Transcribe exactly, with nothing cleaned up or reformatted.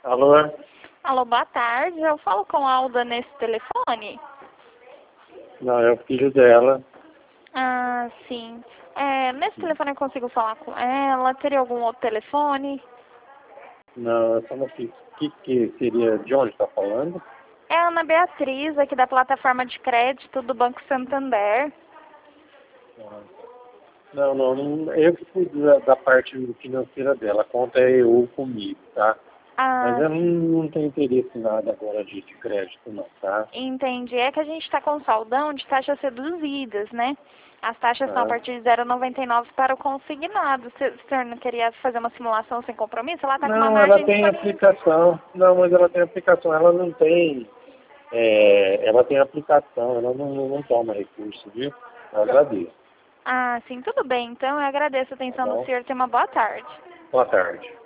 Alô? Alô, boa tarde. Eu falo com a Alda nesse telefone? Não, é o filho dela. Ah, sim. É, nesse telefone eu consigo falar com ela? Teria algum outro telefone? Não, eu só não sei o que, que seria, de onde está falando? É a Ana Beatriz, aqui da plataforma de crédito do Banco Santander. Não, não, não eu que cuido da, da parte financeira dela. A conta é eu comigo, tá? Mas Ah, eu não, não tenho interesse em nada agora de, de crédito, não, tá? entendi. É que a gente está com saldão de taxas reduzidas, né? As taxas estão a Tá. partir de zero vírgula noventa e nove para o consignado. Se o senhor não queria fazer uma simulação sem compromisso? Ela está com uma Não, ela margem tem disponível. aplicação. Não, mas ela tem aplicação. Ela não tem. É, ela tem aplicação, ela não, não toma recurso, viu? Eu agradeço. Ah, sim, tudo bem. Então, eu agradeço a Tá atenção do bom? senhor. Tenha uma boa tarde. Boa tarde.